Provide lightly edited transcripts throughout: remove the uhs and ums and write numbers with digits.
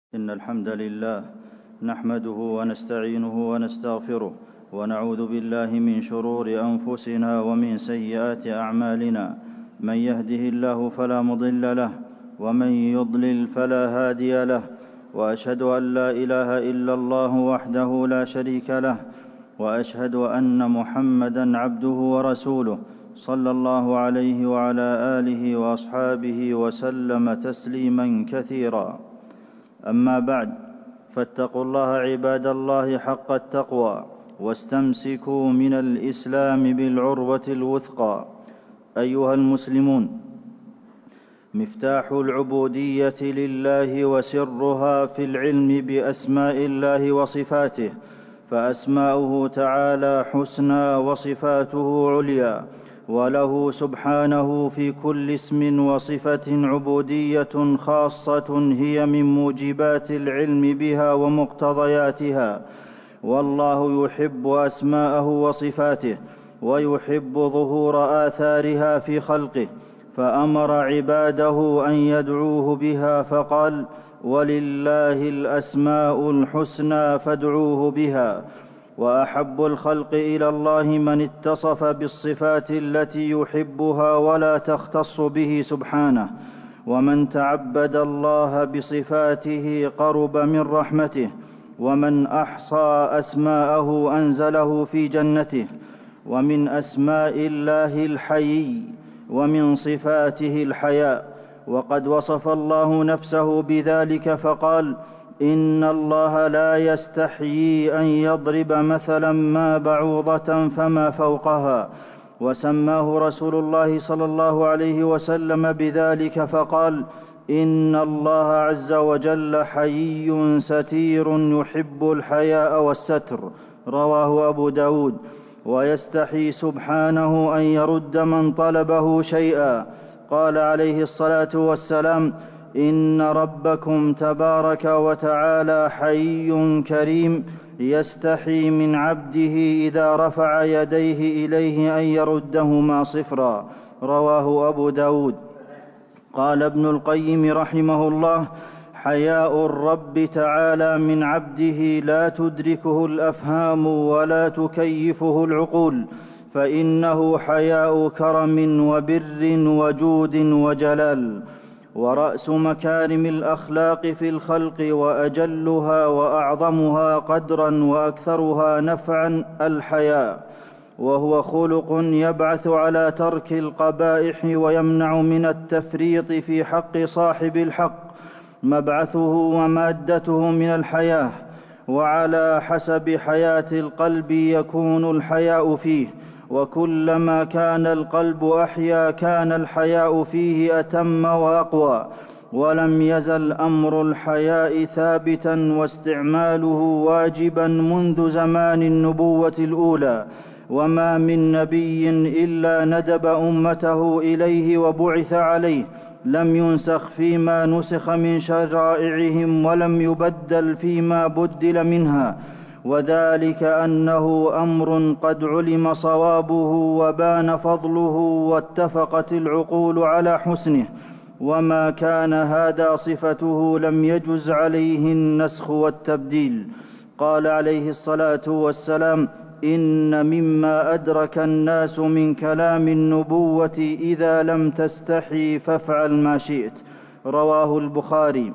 إن الحمد لله نحمده ونستعينه ونستغفره ونعوذ بالله من شرور أنفسنا ومن سيئات أعمالنا. من يهده الله فلا مضل له ومن يضلل فلا هادي له، وأشهد أن لا إله إلا الله وحده لا شريك له، وأشهد أن محمدًا عبده ورسوله صلى الله عليه وعلى آله وأصحابه وسلم تسليمًا كثيرًا. أما بعد، فاتقوا الله عباد الله حق التقوى، واستمسكوا من الإسلام بالعروة الوثقى. أيها المسلمون، مفتاح العبودية لله وسرها في العلم بأسماء الله وصفاته، فأسماؤه تعالى حسنى وصفاته عليا، وله سبحانه في كل اسم وصفة عبودية خاصة هي من موجبات العلم بها ومقتضياتها. والله يحب أسماءه وصفاته، ويحب ظهور آثارها في خلقه، فأمر عباده أن يدعوه بها فقال: ولله الأسماء الحسنى فادعوه بها. وأحب الخلق إلى الله من اتصف بالصفات التي يحبها ولا تختص به سبحانه، ومن تعبد الله بصفاته قرب من رحمته، ومن أحصى أسماءه أنزله في جنته. ومن أسماء الله الحيي، ومن صفاته الحياء، وقد وصف الله نفسه بذلك فقال: إن الله لا يستحيي أن يضرب مثلا ما بعوضة فما فوقها. وسماه رسول الله صلى الله عليه وسلم بذلك فقال: إن الله عز وجل حيي ستير يحب الحياء والستر. رواه أبو داود. ويستحي سبحانه أن يرد من طلبه شيئا. قال عليه الصلاة والسلام: إن ربكم تبارك وتعالى حيي كريم يستحي من عبده إذا رفع يديه إليه أن يردهما صفرا. رواه أبو داود. قال ابن القيم رحمه الله: حياء الرب تعالى من عبده لا تدركه الأفهام ولا تكيفه العقول، فإنه حياء كرم وبر وجود وجلال، ورأس مكارم الأخلاق في الخلق، وأجلها وأعظمها قدرا وأكثرها نفعا الحياء، وهو خلق يبعث على ترك القبائح ويمنع من التفريط في حق صاحب الحق. مبعثه ومادته من الحياة، وعلى حسب حياة القلب يكون الحياء فيه، وكلما كان القلب أحيا كان الحياء فيه أتم وأقوى. ولم يزل أمر الحياء ثابتا واستعماله واجبا منذ زمان النبوة الأولى، وما من نبي إلا ندب أمته إليه وبعث عليه، لم ينسخ فيما نسخ من شرائعهم، ولم يبدل فيما بدل منها، وذلك أنه أمر قد علم صوابه وبان فضله واتفقت العقول على حسنه، وما كان هذا صفته لم يجز عليه النسخ والتبديل. قال عليه الصلاة والسلام: إن مما أدرك الناس من كلام النبوة إذا لم تستحي فافعل ما شئت. رواه البخاري.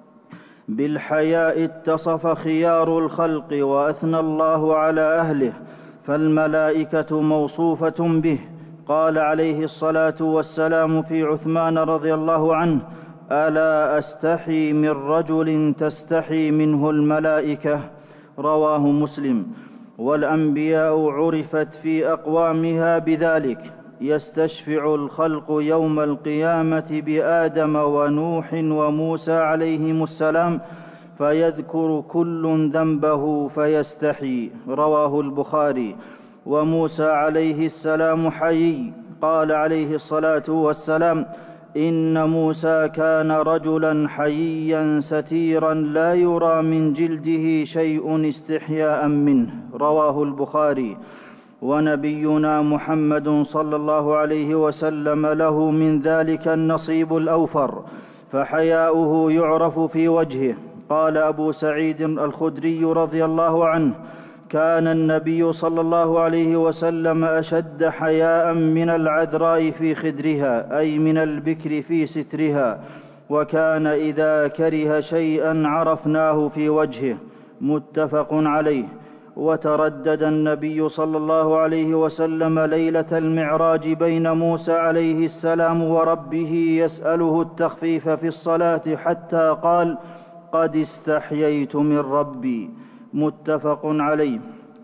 بالحياء اتصف خيار الخلق وأثنى الله على أهله، فالملائكة موصوفة به. قال عليه الصلاة والسلام في عثمان رضي الله عنه: ألا أستحي من رجل تستحي منه الملائكة. رواه مسلم. والأنبياء عرفت في أقوامها بذلك. يستشفع الخلق يوم القيامة بآدم ونوح وموسى عليهم السلام، فيذكر كل ذنبه فيستحي. رواه البخاري. وموسى عليه السلام حيي. قال عليه الصلاة والسلام: إن موسى كان رجلا حييا ستيرا لا يرى من جلده شيء استحياء منه. رواه البخاري. ونبينا محمد صلى الله عليه وسلم له من ذلك النصيب الأوفر، فحياؤه يعرف في وجهه. قال أبو سعيد الخدري رضي الله عنه: كان النبي صلى الله عليه وسلم أشد حياء من العذراء في خدرها، أي من البكر في سترها، وكان إذا كره شيئا عرفناه في وجهه. متفق عليه. وتردد النبي صلى الله عليه وسلم ليلة المعراج بين موسى عليه السلام وربه يسأله التخفيف في الصلاة، حتى قال: قد استحييت من ربي. متفق عليه.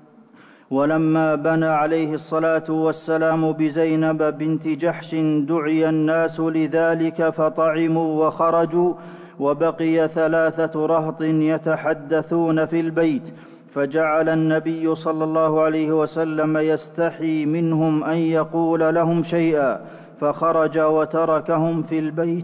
ولما بنى عليه الصلاة والسلام بزينب بنت جحش دعي الناس لذلك فطعموا وخرجوا، وبقي 3 رهط يتحدثون في البيت، فجعل النبي صلى الله عليه وسلم يستحي منهم أن يقول لهم شيئا، فخرج وتركهم في البيت،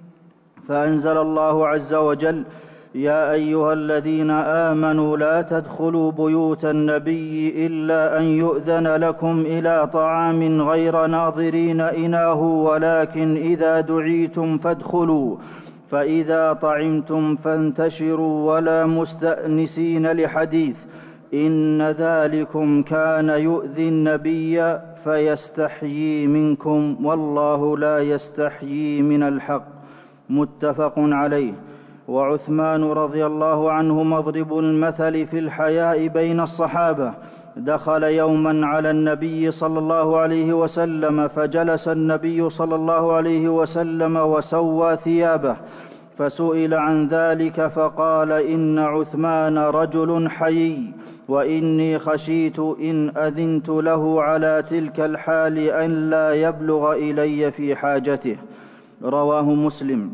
فأنزل الله عز وجل: يا أيها الذين آمنوا لا تدخلوا بيوت النبي إلا أن يؤذن لكم إلى طعام غير ناظرين إناه، ولكن إذا دعيتم فادخلوا، فإذا طعمتم فانتشروا ولا مستأنسين لحديث، إن ذلكم كان يؤذي النبي فيستحيي منكم، والله لا يستحيي من الحق. متفق عليه. وعثمان رضي الله عنه مضرب المثل في الحياء بين الصحابة. دخل يوما على النبي صلى الله عليه وسلم، فجلس النبي صلى الله عليه وسلم وسوى ثيابه، فسئل عن ذلك فقال: إن عثمان رجل حيي، وإني خشيت إن أذنت له على تلك الحال أن لا يبلغ إلي في حاجته. رواه مسلم.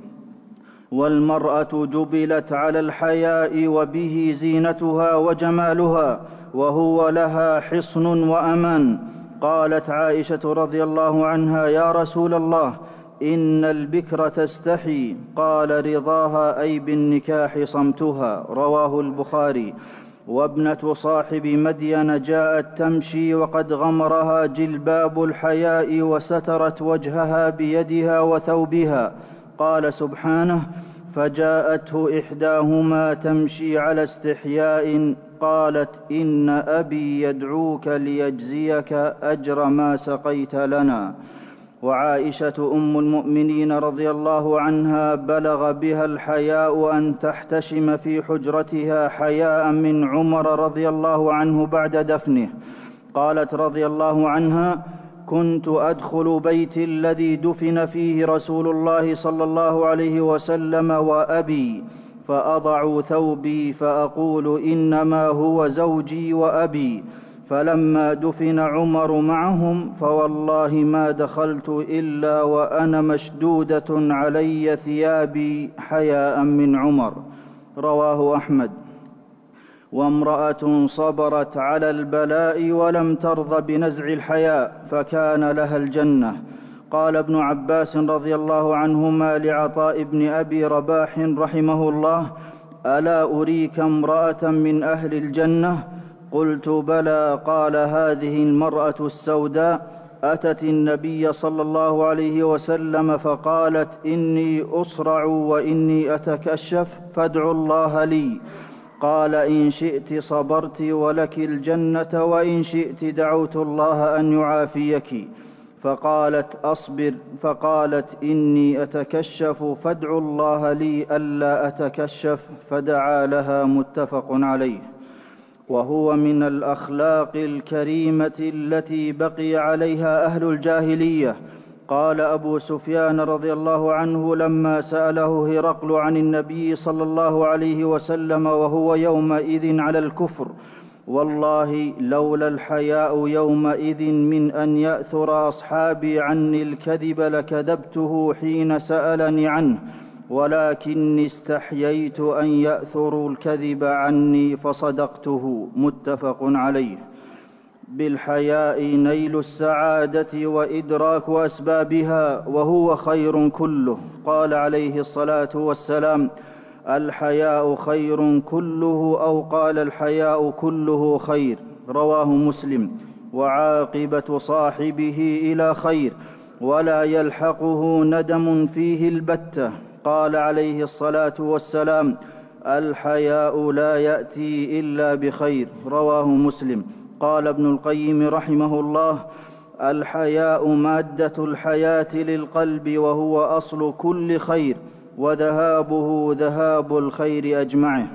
والمرأة جبلت على الحياء، وبه زينتها وجمالها، وهو لها حصن وأمان. قالت عائشة رضي الله عنها: يا رسول الله، إن البكر تستحي. قال: رضاها أي بالنكاح صمتها. رواه البخاري. وابنة صاحب مدين جاءت تمشي وقد غمرها جلباب الحياء، وسترت وجهها بيدها وثوبها. قال سبحانه: فجاءته إحداهما تمشي على استحياء قالت: إن أبي يدعوك ليجزيك أجر ما سقيت لنا. وعائشة أم المؤمنين رضي الله عنها بلغ بها الحياء أن تحتشم في حجرتها حياء من عمر رضي الله عنه بعد دفنه. قالت رضي الله عنها: كنت أدخل بيتي الذي دفن فيه رسول الله صلى الله عليه وسلم وأبي، فأضع ثوبي فأقول: إنما هو زوجي وأبي. فلما دفن عمر معهم فوالله ما دخلت إلا وأنا مشدودة علي ثيابي حياء من عمر. رواه أحمد. وامرأة صبرت على البلاء ولم ترض بنزع الحياء فكان لها الجنة. قال ابن عباس رضي الله عنهما لعطاء بن أبي رباح رحمه الله: ألا أريك امرأة من أهل الجنة؟ قلت: بلى. قال: هذه المرأة السوداء أتت النبي صلى الله عليه وسلم فقالت: إني أصرع وإني أتكشف فادعوا الله لي. قال: إن شئت صبرت ولك الجنة، وإن شئت دعوت الله أن يعافيك. فقالت: أصبر. فقالت: إني أتكشف فادعوا الله لي ألا أتكشف، فدعا لها. متفق عليه. وهو من الأخلاق الكريمة التي بقي عليها أهل الجاهلية. قال أبو سفيان رضي الله عنه لما سأله هرقل عن النبي صلى الله عليه وسلم وهو يومئذ على الكفر: والله لولا الحياء يومئذ من أن يأثر أصحابي عني الكذب لكذبته حين سألني عنه، ولكني استحييت أن يأثروا الكذب عني فصدقته. متفق عليه. بالحياء نيل السعادة وإدراك أسبابها، وهو خير كله. قال عليه الصلاة والسلام: الحياء خير كله، أو قال: الحياء كله خير. رواه مسلم. وعاقبة صاحبه إلى خير، ولا يلحقه ندم فيه البتة. قال عليه الصلاة والسلام: الحياء لا يأتي إلا بخير. رواه مسلم. قال ابن القيم رحمه الله: الحياء مادة الحياة للقلب، وهو أصل كل خير، وذهابه ذهاب الخير أجمعه.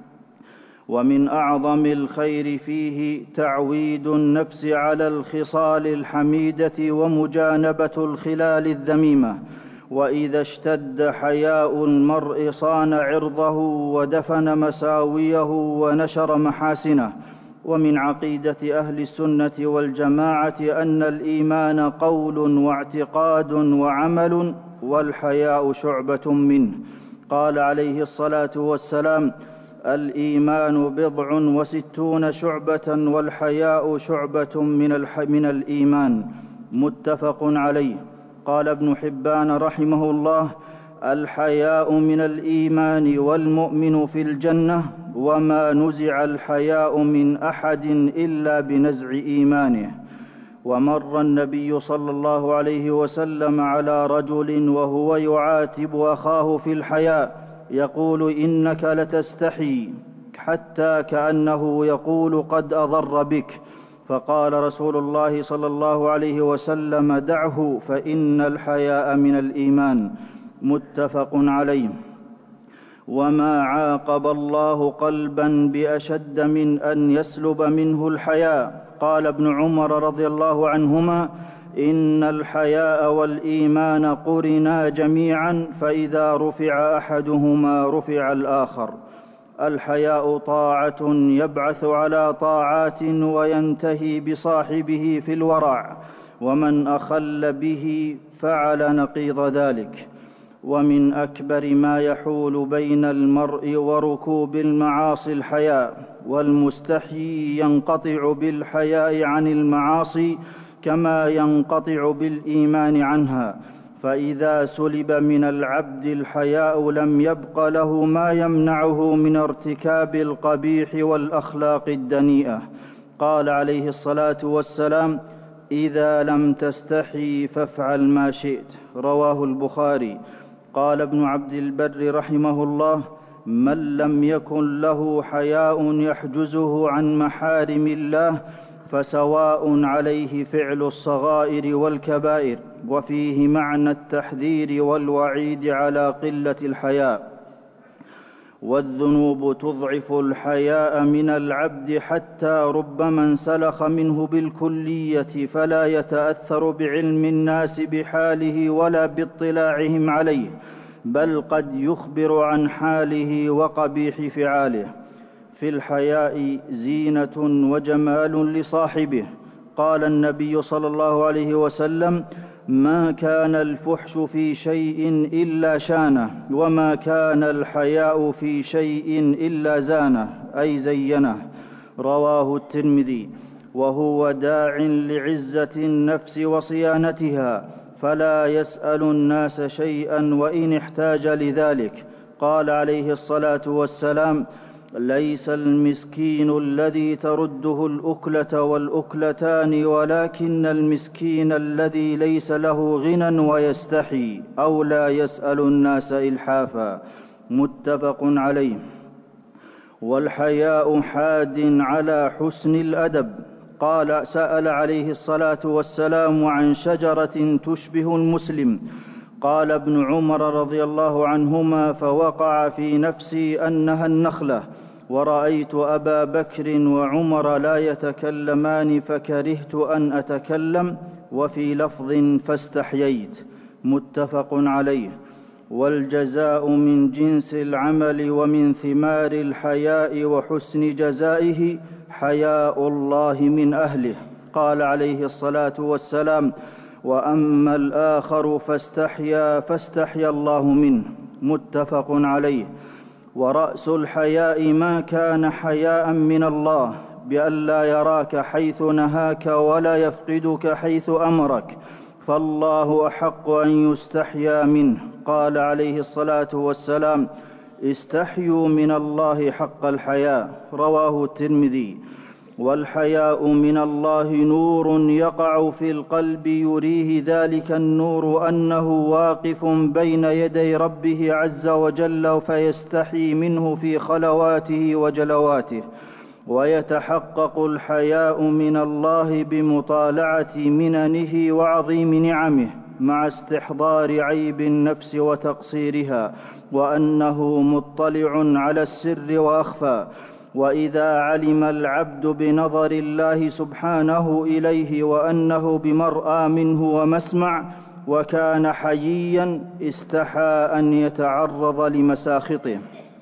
ومن أعظم الخير فيه تعويد النفس على الخصال الحميدة ومجانبة الخلال الذميمة. وإذا اشتد حياء المرء صان عرضه ودفن مساويه ونشر محاسنه. ومن عقيدة أهل السنة والجماعة أن الإيمان قول واعتقاد وعمل، والحياء شعبة منه. قال عليه الصلاة والسلام: الإيمان 60 شعبة، والحياء شعبة من الإيمان. متفق عليه. قال ابن حبان رحمه الله: الحياء من الإيمان، والمؤمن في الجنة، وما نزع الحياء من أحد إلا بنزع إيمانه. ومر النبي صلى الله عليه وسلم على رجل وهو يعاتب أخاه في الحياء يقول: إنك لتستحي، حتى كأنه يقول: قد أضر بك. فقال رسول الله صلى الله عليه وسلم: دعه، فإن الحياء من الإيمان. متفق عليه. وما عاقب الله قلبا بأشد من أن يسلب منه الحياء. قال ابن عمر رضي الله عنهما: إن الحياء والإيمان قرنا جميعا، فإذا رفع أحدهما رفع الآخر. الحياء طاعة يبعث على طاعات وينتهي بصاحبه في الورع، ومن أخل به فعل نقيض ذلك. ومن أكبر ما يحول بين المرء وركوب المعاصي الحياء، والمستحيي ينقطع بالحياء عن المعاصي كما ينقطع بالإيمان عنها، فإذا سلب من العبد الحياء لم يبق له ما يمنعه من ارتكاب القبيح والأخلاق الدنيئة. قال عليه الصلاة والسلام: إذا لم تستحي فافعل ما شئت. رواه البخاري. قال ابن عبد البر رحمه الله: من لم يكن له حياء يحجزه عن محارم الله فسواء عليه فعل الصغائر والكبائر. وفيه معنى التحذير والوعيد على قلة الحياء. والذنوب تضعف الحياء من العبد، حتى ربما انسلخ منه بالكلية، فلا يتأثر بعلم الناس بحاله ولا باطلاعهم عليه، بل قد يخبر عن حاله وقبيح فعاله. في الحياء زينة وجمال لصاحبه. قال النبي صلى الله عليه وسلم: ما كان الفحش في شيء إلا شانه، وما كان الحياء في شيء إلا زانه، أي زينه. رواه الترمذي. وهو داع لعزة النفس وصيانتها، فلا يسأل الناس شيئا وإن احتاج لذلك. قال عليه الصلاة والسلام: ليس المسكين الذي ترده الأكلة والأكلتان، ولكن المسكين الذي ليس له غنى ويستحي أو لا يسأل الناس إلحافا. متفق عليه. والحياء حاد على حسن الأدب. قال: سأل عليه الصلاة والسلام عن شجرة تشبه المسلم. قال ابن عمر رضي الله عنهما: فوقع في نفسي أنها النخلة، ورأيت أبا بكر وعمر لا يتكلمان فكرهت أن أتكلم، وفي لفظ فاستحييت. متفق عليه. والجزاء من جنس العمل، ومن ثمار الحياء وحسن جزائه حياء الله من أهله. قال عليه الصلاة والسلام: وأما الآخر فاستحيا الله منه. متفق عليه. ورأس الحياء ما كان حياء من الله، بأن لا يراك حيث نهاك ولا يفقدك حيث أمرك، فالله أحق أن يستحيا منه. قال عليه الصلاة والسلام: استحيوا من الله حق الحياء. رواه الترمذي. والحياء من الله نور يقع في القلب يريه ذلك النور أنه واقف بين يدي ربه عز وجل فيستحي منه في خلواته وجلواته. ويتحقق الحياء من الله بمطالعة مننه وعظيم نعمه مع استحضار عيب النفس وتقصيرها، وأنه مطلع على السر وأخفى. وإذا علم العبد بنظر الله سبحانه إليه وأنه بمرأى منه ومسمع وكان حييا استحى أن يتعرض لمساخطه.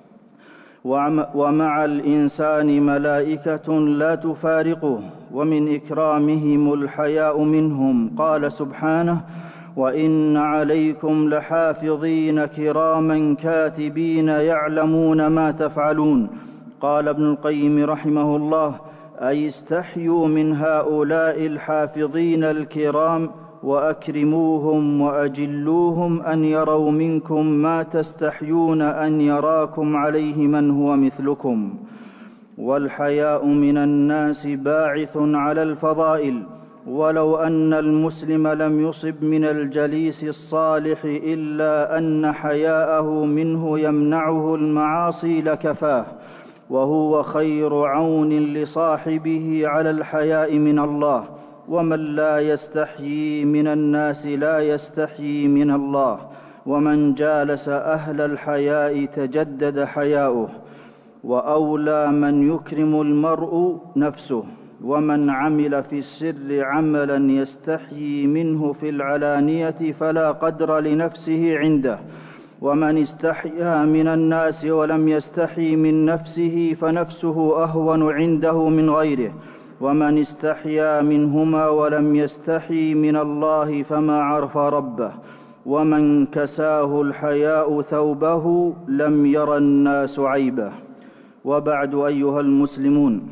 ومع الإنسان ملائكة لا تفارقه، ومن إكرامهم الحياء منهم. قال سبحانه: وإن عليكم لحافظين كراما كاتبين يعلمون ما تفعلون. قال ابن القيم رحمه الله: أي استحيوا من هؤلاء الحافظين الكرام وأكرموهم وأجلوهم أن يروا منكم ما تستحيون أن يراكم عليه من هو مثلكم. والحياء من الناس باعث على الفضائل، ولو أن المسلم لم يصب من الجليس الصالح إلا أن حياءه منه يمنعه المعاصي لكفاه، وهو خير عون لصاحبه على الحياء من الله. ومن لا يستحيي من الناس لا يستحيي من الله، ومن جالس أهل الحياء تجدد حياؤه. وأولى من يكرم المرء نفسه، ومن عمل في السر عملا يستحيي منه في العلانية فلا قدر لنفسه عنده. ومن استحيا من الناس ولم يستحي من نفسه فنفسه أهون عنده من غيره. ومن استحيا منهما ولم يستحي من الله فما عرف ربه. ومن كساه الحياء ثوبه لم ير الناس عيبه. وبعد أيها المسلمون،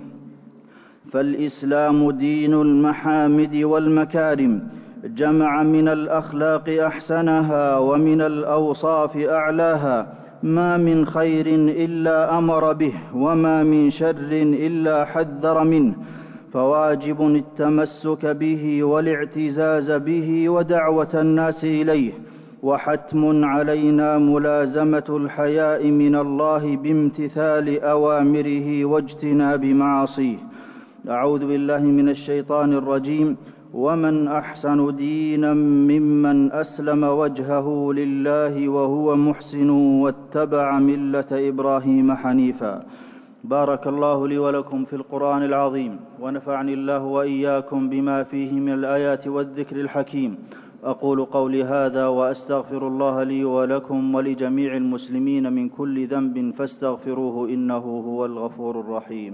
فالإسلام دين المحامد والمكارم، جمع من الأخلاق أحسنها ومن الأوصاف أعلاها. ما من خير إلا أمر به، وما من شر إلا حذر منه، فواجب التمسك به والاعتزاز به ودعوة الناس إليه. وحتم علينا ملازمة الحياء من الله بامتثال أوامره واجتناب معاصيه. أعوذ بالله من الشيطان الرجيم. ومن أحسن دينا ممن أسلم وجهه لله وهو محسن واتبع ملة إبراهيم حنيفا. بارك الله لي ولكم في القرآن العظيم، ونفعني الله وإياكم بما فيه من الآيات والذكر الحكيم. أقول قولي هذا وأستغفر الله لي ولكم ولجميع المسلمين من كل ذنب فاستغفروه إنه هو الغفور الرحيم.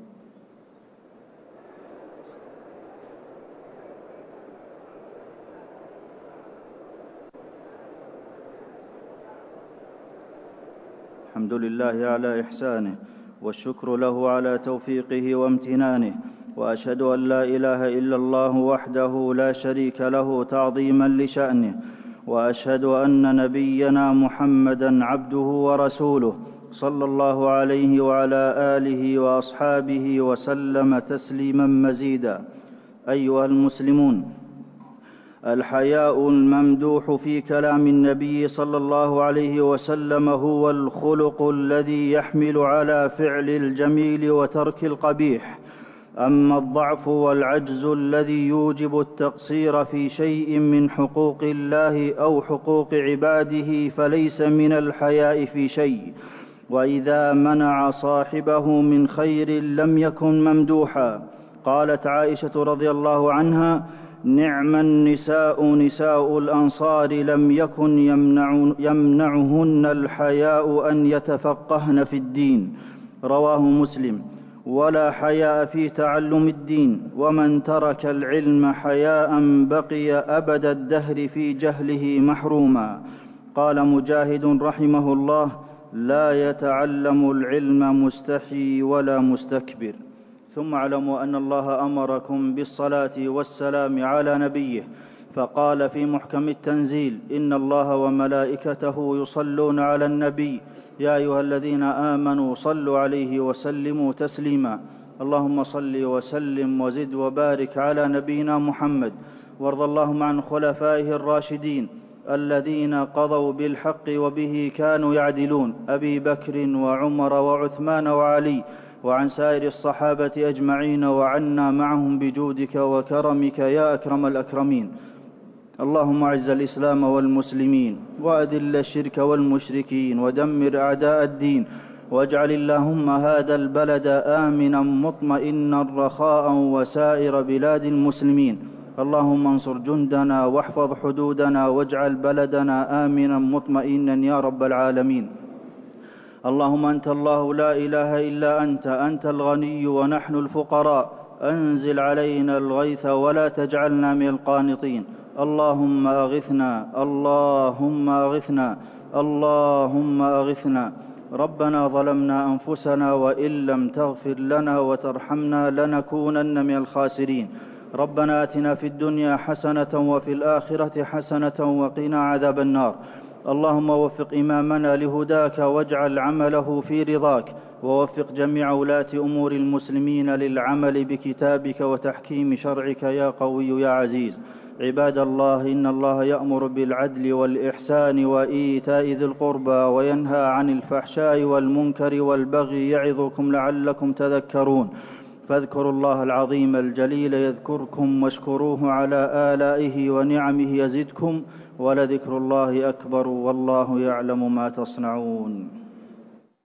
الحمد لله على إحسانه، والشكر له على توفيقه وامتنانه، وأشهد أن لا إله إلا الله وحده لا شريك له تعظيما لشأنه، وأشهد أن نبينا محمدا عبده ورسوله صلى الله عليه وعلى آله وأصحابه وسلم تسليما مزيدا. أيها المسلمون، الحياء الممدوح في كلام النبي صلى الله عليه وسلم هو الخلق الذي يحمل على فعل الجميل وترك القبيح. أما الضعف والعجز الذي يوجب التقصير في شيء من حقوق الله أو حقوق عباده فليس من الحياء في شيء، وإذا منع صاحبه من خير لم يكن ممدوحا. قالت عائشة رضي الله عنها: نعم النساء نساء الأنصار لم يكن يمنعهن الحياء أن يتفقهن في الدين. رواه مسلم. ولا حياء في تعلم الدين، ومن ترك العلم حياء بقي أبد الدهر في جهله محروما. قال مجاهد رحمه الله: لا يتعلم العلم مستحي ولا مستكبر. ثم اعلموا أن الله أمركم بالصلاة والسلام على نبيه، فقال في محكم التنزيل: إن الله وملائكته يصلون على النبي يا أيها الذين آمنوا صلوا عليه وسلموا تسليما. اللهم صل وسلم وزد وبارك على نبينا محمد. وارض اللهم عن خلفائه الراشدين الذين قضوا بالحق وبه كانوا يعدلون، أبي بكر وعمر وعثمان وعلي، وعن سائر الصحابة أجمعين، وعنا معهم بجودك وكرمك يا أكرم الأكرمين. اللهم أعز الإسلام والمسلمين، وأذل الشرك والمشركين، ودمر أعداء الدين، واجعل اللهم هذا البلد آمنا مطمئنا رخاء وسائر بلاد المسلمين. اللهم انصر جندنا واحفظ حدودنا واجعل بلدنا آمنا مطمئنا يا رب العالمين. اللهم أنت الله لا إله إلا أنت الغني ونحن الفقراء، أنزل علينا الغيث ولا تجعلنا من القانطين. اللهم أغثنا، اللهم أغثنا، اللهم أغثنا. ربنا ظلمنا أنفسنا وإن لم تغفر لنا وترحمنا لنكونن من الخاسرين. ربنا آتنا في الدنيا حسنة وفي الآخرة حسنة وقنا عذاب النار. اللهم وفق إمامنا لهداك واجعل عمله في رضاك، ووفق جميع ولاة أمور المسلمين للعمل بكتابك وتحكيم شرعك يا قوي يا عزيز. عباد الله، إن الله يأمر بالعدل والإحسان وإيتاء ذي القربى وينهى عن الفحشاء والمنكر والبغي يعظكم لعلكم تذكرون. فاذكروا الله العظيم الجليل يذكركم، واشكروه على آلائه ونعمه يزدكم، ولذكر الله أكبر، والله يعلم ما تصنعون.